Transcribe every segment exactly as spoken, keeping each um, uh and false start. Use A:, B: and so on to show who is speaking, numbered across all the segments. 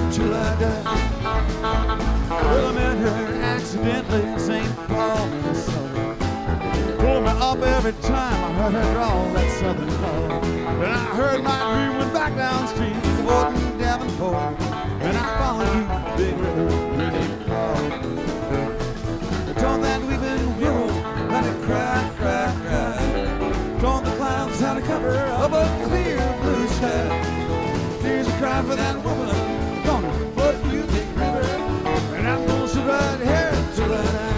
A: till I die. Well, I met her accidentally in Saint Paul, Minnesota. Pulled me up every time I heard her draw that southern call. Then I heard my dream went back downstream to Wharton, Davenport, and I followed you, big river, really far. Told that weeping willow, let it cry, cry, cry. Told the clouds how to cover up a clear blue sky. Here's a cry for that woman, gonna flood you, big river, and I'm gonna sit right here till I die.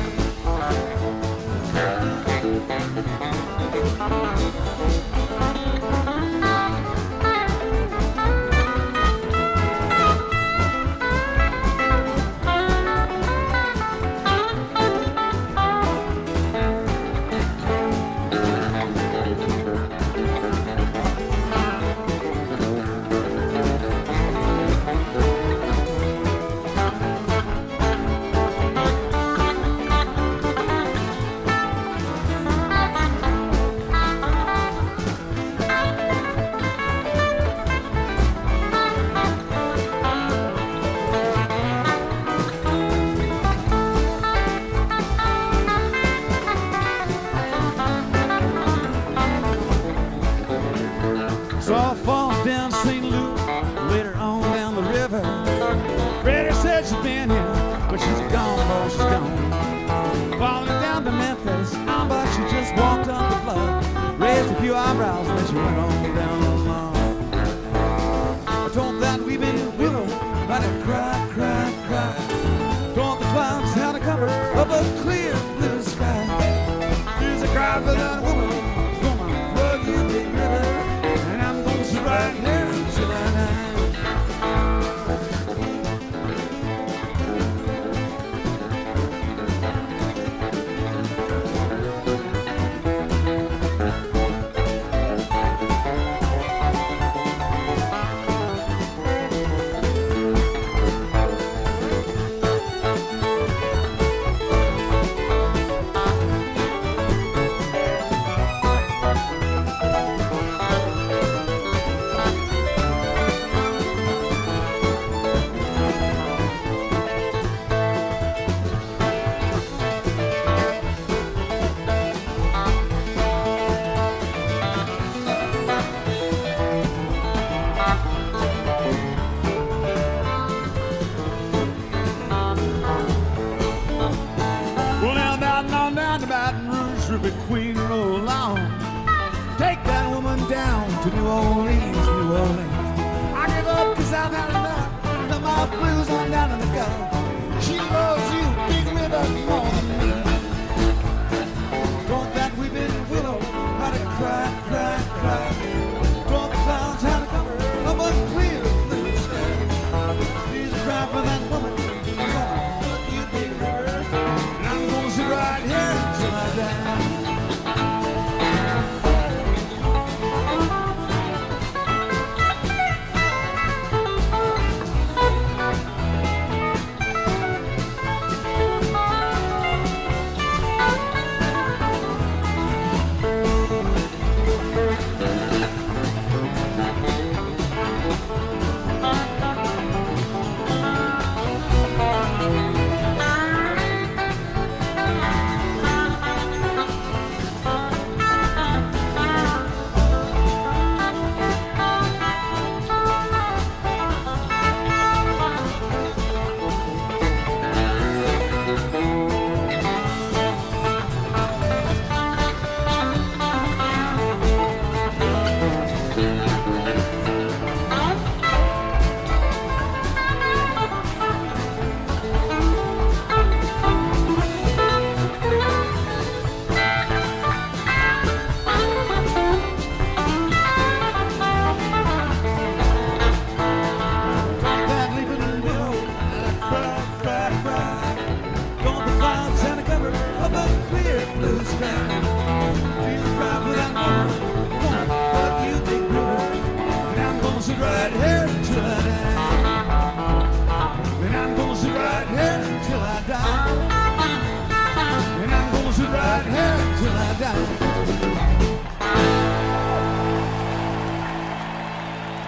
A: Saw falls down Saint Louis, later on down the river. Freddie said she'd been here, but she's gone, boy, she's gone. Followed down to Memphis, oh, but she just walked up the flood. Raised a few eyebrows, then she went on down the lawn. I told that weeping willow, let it cry, cry, cry. Told the clouds how to cover up a clear blue sky. Here's a cry for that woman, gonna flood you, big river. Right here till I die. Ruby Queen, roll on. Take that woman down to New Orleans, New Orleans. I give up cause I've had enough. Let my blues on down in the Gulf. She loves you, big river, more than me. Don't that weeping willow, how to cry, cry, cry. Don't the clouds how to cover up a clear blue sky. Please cry for that woman. Look, you big river. And I'm gonna sit right here till I die. Right here till I die. And I'm gonna sit right here till I die.